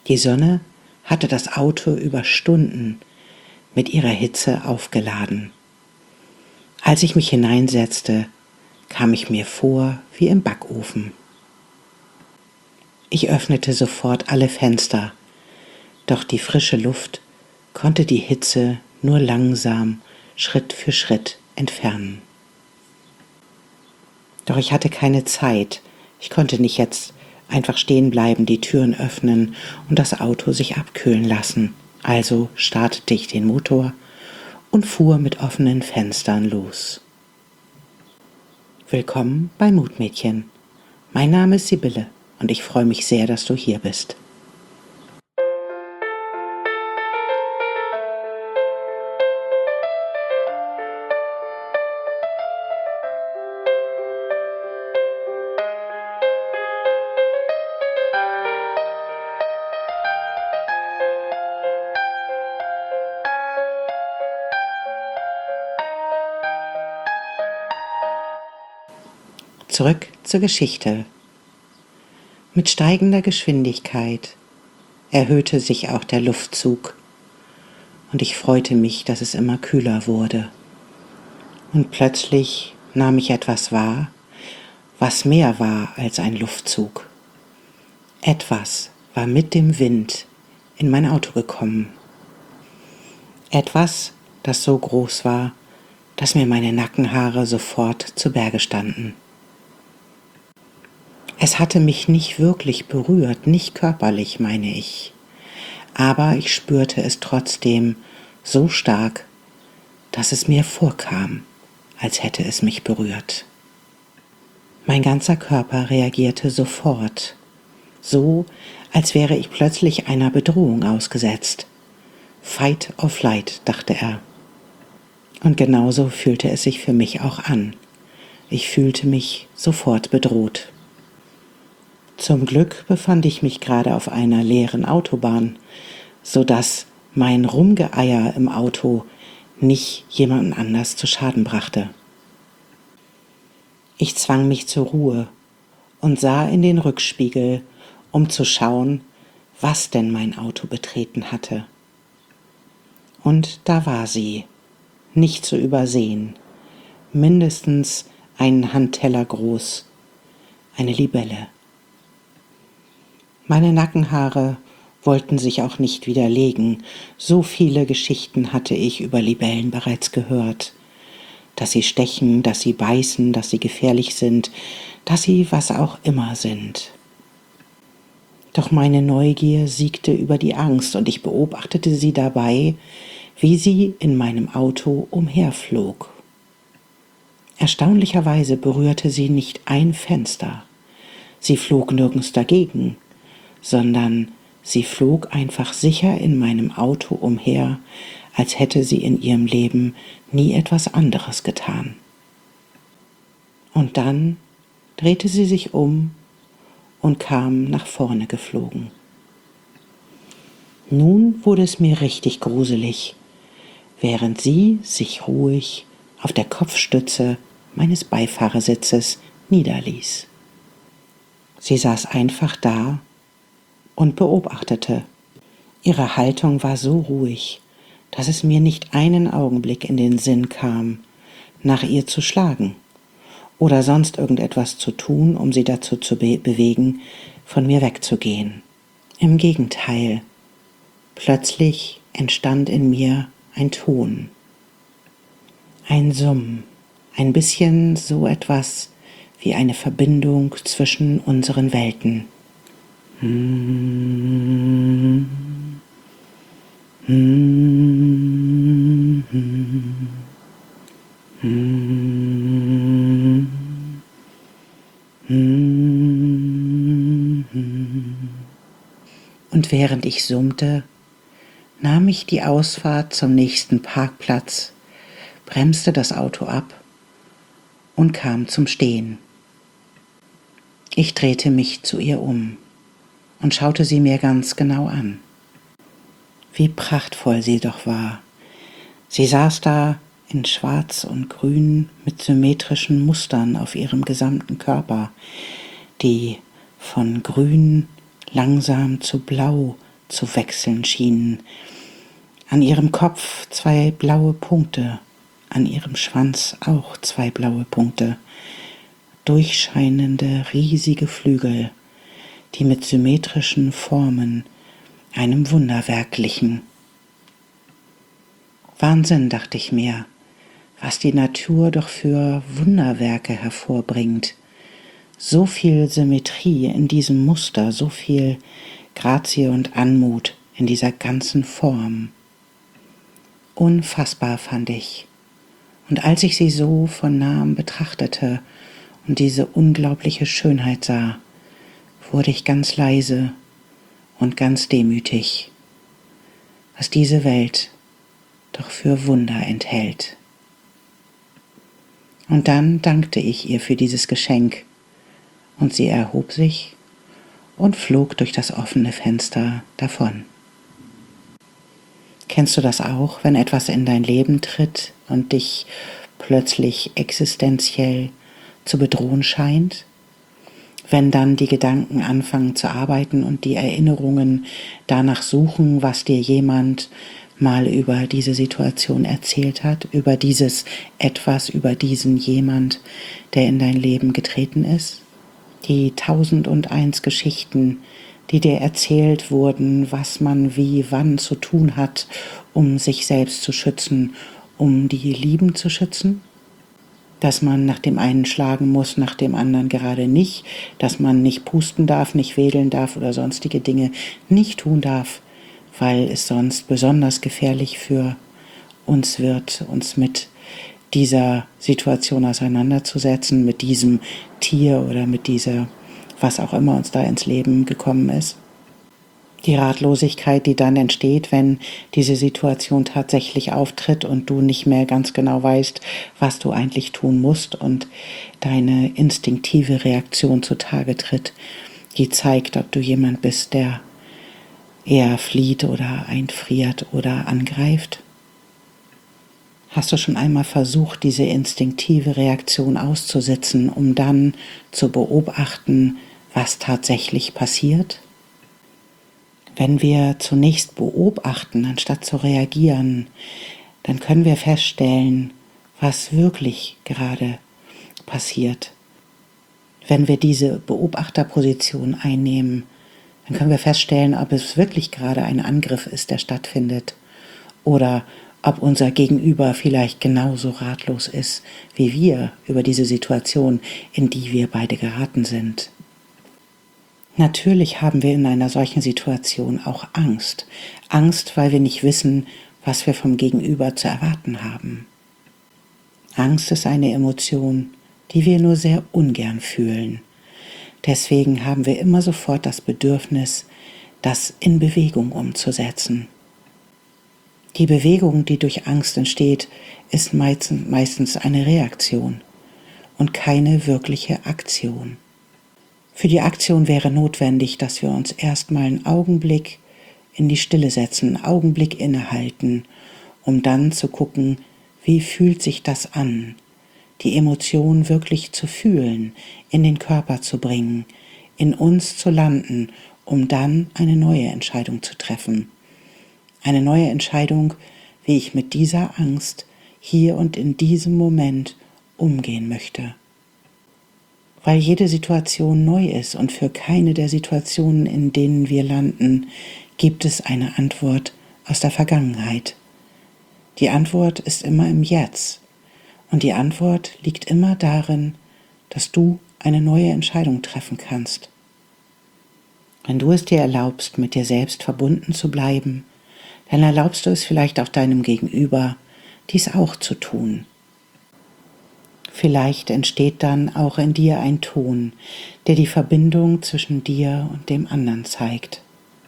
Die Sonne hatte das Auto über Stunden mit ihrer Hitze aufgeladen. Als ich mich hineinsetzte, kam ich mir vor wie im Backofen. Ich öffnete sofort alle Fenster, doch die frische Luft konnte die Hitze nur langsam, Schritt für Schritt entfernen. Doch ich hatte keine Zeit. Ich konnte nicht jetzt einfach stehen bleiben, die Türen öffnen und das Auto sich abkühlen lassen. Also startete ich den Motor und fuhr mit offenen Fenstern los. Willkommen bei Mutmädchen. Mein Name ist Sibylle und ich freue mich sehr, dass du hier bist. Zurück zur Geschichte. Mit steigender Geschwindigkeit erhöhte sich auch der Luftzug und ich freute mich, dass es immer kühler wurde. Und plötzlich nahm ich etwas wahr, was mehr war als ein Luftzug. Etwas war mit dem Wind in mein Auto gekommen. Etwas, das so groß war, dass mir meine Nackenhaare sofort zu Berge standen. Es hatte mich nicht wirklich berührt, nicht körperlich, meine ich. Aber ich spürte es trotzdem so stark, dass es mir vorkam, als hätte es mich berührt. Mein ganzer Körper reagierte sofort, so als wäre ich plötzlich einer Bedrohung ausgesetzt. Fight or flight, dachte er. Und genauso fühlte es sich für mich auch an. Ich fühlte mich sofort bedroht. Zum Glück befand ich mich gerade auf einer leeren Autobahn, sodass mein Rumgeeier im Auto nicht jemanden anders zu Schaden brachte. Ich zwang mich zur Ruhe und sah in den Rückspiegel, um zu schauen, was denn mein Auto betreten hatte. Und da war sie, nicht zu übersehen, mindestens einen Handteller groß, eine Libelle. Meine Nackenhaare wollten sich auch nicht wieder legen. So viele Geschichten hatte ich über Libellen bereits gehört. Dass sie stechen, dass sie beißen, dass sie gefährlich sind, dass sie was auch immer sind. Doch meine Neugier siegte über die Angst und ich beobachtete sie dabei, wie sie in meinem Auto umherflog. Erstaunlicherweise berührte sie nicht ein Fenster. Sie flog nirgends dagegen, sondern sie flog einfach sicher in meinem Auto umher, als hätte sie in ihrem Leben nie etwas anderes getan. Und dann drehte sie sich um und kam nach vorne geflogen. Nun wurde es mir richtig gruselig, während sie sich ruhig auf der Kopfstütze meines Beifahrersitzes niederließ. Sie saß einfach da und beobachtete. Ihre Haltung war so ruhig, dass es mir nicht einen Augenblick in den Sinn kam, nach ihr zu schlagen oder sonst irgendetwas zu tun, um sie dazu zu bewegen, von mir wegzugehen. Im Gegenteil, plötzlich entstand in mir ein Ton, ein Summen, ein bisschen so etwas wie eine Verbindung zwischen unseren Welten. Und während ich summte, nahm ich die Ausfahrt zum nächsten Parkplatz, bremste das Auto ab und kam zum Stehen. Ich drehte mich zu ihr um und schaute sie mir ganz genau an. Wie prachtvoll sie doch war. Sie saß da in Schwarz und Grün mit symmetrischen Mustern auf ihrem gesamten Körper, die von Grün langsam zu Blau zu wechseln schienen. An ihrem Kopf 2 blaue Punkte, an ihrem Schwanz auch 2 blaue Punkte, durchscheinende riesige Flügel, die mit symmetrischen Formen einem Wunderwerk glichen. Wahnsinn, dachte ich mir, was die Natur doch für Wunderwerke hervorbringt. So viel Symmetrie in diesem Muster, so viel Grazie und Anmut in dieser ganzen Form. Unfassbar fand ich. Und als ich sie so von nahem betrachtete und diese unglaubliche Schönheit sah, wurde ich ganz leise und ganz demütig, was diese Welt doch für Wunder enthält. Und dann dankte ich ihr für dieses Geschenk, und sie erhob sich und flog durch das offene Fenster davon. Kennst du das auch, wenn etwas in dein Leben tritt und dich plötzlich existenziell zu bedrohen scheint? Wenn dann die Gedanken anfangen zu arbeiten und die Erinnerungen danach suchen, was dir jemand mal über diese Situation erzählt hat, über dieses Etwas, über diesen jemand, der in dein Leben getreten ist? Die 1001 Geschichten, die dir erzählt wurden, was man wie, wann zu tun hat, um sich selbst zu schützen, um die Lieben zu schützen? Dass man nach dem einen schlagen muss, nach dem anderen gerade nicht, dass man nicht pusten darf, nicht wedeln darf oder sonstige Dinge nicht tun darf, weil es sonst besonders gefährlich für uns wird, uns mit dieser Situation auseinanderzusetzen, mit diesem Tier oder mit dieser, was auch immer uns da ins Leben gekommen ist. Die Ratlosigkeit, die dann entsteht, wenn diese Situation tatsächlich auftritt und du nicht mehr ganz genau weißt, was du eigentlich tun musst und deine instinktive Reaktion zutage tritt, die zeigt, ob du jemand bist, der eher flieht oder einfriert oder angreift. Hast du schon einmal versucht, diese instinktive Reaktion auszusitzen, um dann zu beobachten, was tatsächlich passiert? Wenn wir zunächst beobachten, anstatt zu reagieren, dann können wir feststellen, was wirklich gerade passiert. Wenn wir diese Beobachterposition einnehmen, dann können wir feststellen, ob es wirklich gerade ein Angriff ist, der stattfindet, oder ob unser Gegenüber vielleicht genauso ratlos ist, wie wir über diese Situation, in die wir beide geraten sind. Natürlich haben wir in einer solchen Situation auch Angst. Angst, weil wir nicht wissen, was wir vom Gegenüber zu erwarten haben. Angst ist eine Emotion, die wir nur sehr ungern fühlen. Deswegen haben wir immer sofort das Bedürfnis, das in Bewegung umzusetzen. Die Bewegung, die durch Angst entsteht, ist meistens eine Reaktion und keine wirkliche Aktion. Für die Aktion wäre notwendig, dass wir uns erstmal einen Augenblick in die Stille setzen, einen Augenblick innehalten, um dann zu gucken, wie fühlt sich das an, die Emotion wirklich zu fühlen, in den Körper zu bringen, in uns zu landen, um dann eine neue Entscheidung zu treffen. Eine neue Entscheidung, wie ich mit dieser Angst hier und in diesem Moment umgehen möchte. Weil jede Situation neu ist und für keine der Situationen, in denen wir landen, gibt es eine Antwort aus der Vergangenheit. Die Antwort ist immer im Jetzt und die Antwort liegt immer darin, dass du eine neue Entscheidung treffen kannst. Wenn du es dir erlaubst, mit dir selbst verbunden zu bleiben, dann erlaubst du es vielleicht auch deinem Gegenüber, dies auch zu tun. Vielleicht entsteht dann auch in dir ein Ton, der die Verbindung zwischen dir und dem anderen zeigt,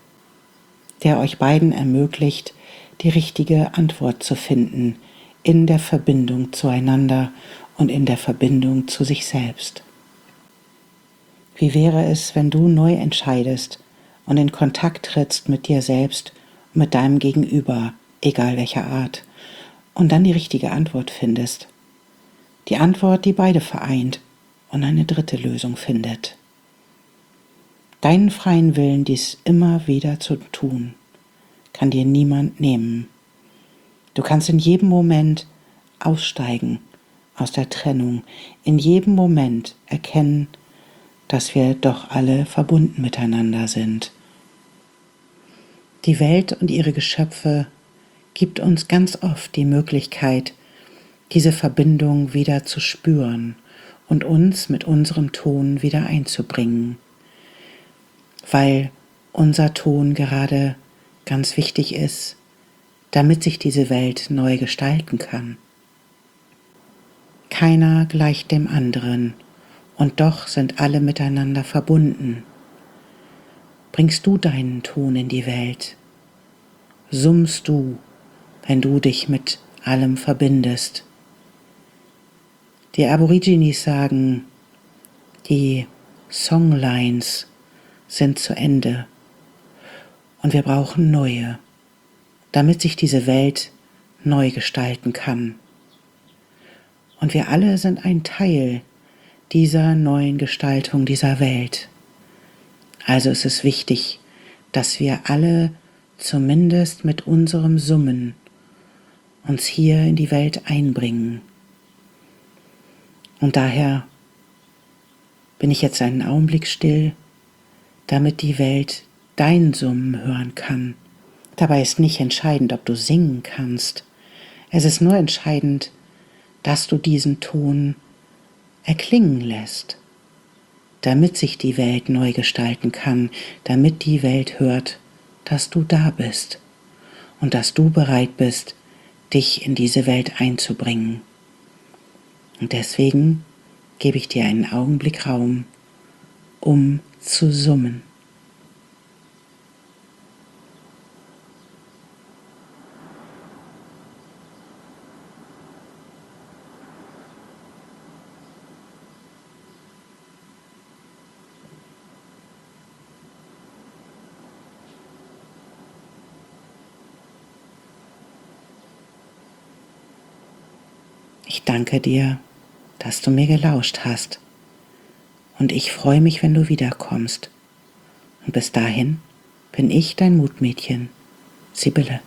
der euch beiden ermöglicht, die richtige Antwort zu finden in der Verbindung zueinander und in der Verbindung zu sich selbst. Wie wäre es, wenn du neu entscheidest und in Kontakt trittst mit dir selbst und mit deinem Gegenüber, egal welcher Art, und dann die richtige Antwort findest? Die Antwort, die beide vereint und eine dritte Lösung findet. Deinen freien Willen, dies immer wieder zu tun. kann dir niemand nehmen. Du kannst in jedem Moment aussteigen aus der Trennung, in jedem Moment erkennen, dass wir doch alle verbunden miteinander sind. Die Welt und ihre Geschöpfe gibt uns ganz oft die Möglichkeit, diese Verbindung wieder zu spüren und uns mit unserem Ton wieder einzubringen, weil unser Ton gerade ganz wichtig ist, damit sich diese Welt neu gestalten kann. Keiner gleicht dem anderen, und doch sind alle miteinander verbunden. Bringst du deinen Ton in die Welt? Summst du, wenn du dich mit allem verbindest? Die Aborigines sagen, die Songlines sind zu Ende und wir brauchen neue, damit sich diese Welt neu gestalten kann. Und wir alle sind ein Teil dieser neuen Gestaltung dieser Welt. Also ist es wichtig, dass wir alle zumindest mit unserem Summen uns hier in die Welt einbringen. Und daher bin ich jetzt einen Augenblick still, damit die Welt dein Summen hören kann. Dabei ist nicht entscheidend, ob du singen kannst. Es ist nur entscheidend, dass du diesen Ton erklingen lässt, damit sich die Welt neu gestalten kann, damit die Welt hört, dass du da bist und dass du bereit bist, dich in diese Welt einzubringen. Und deswegen gebe ich dir einen Augenblick Raum, um zu summen. Ich danke dir, dass du mir gelauscht hast, und ich freue mich, wenn du wiederkommst. Und bis dahin bin ich dein Mutmädchen, Sibylle.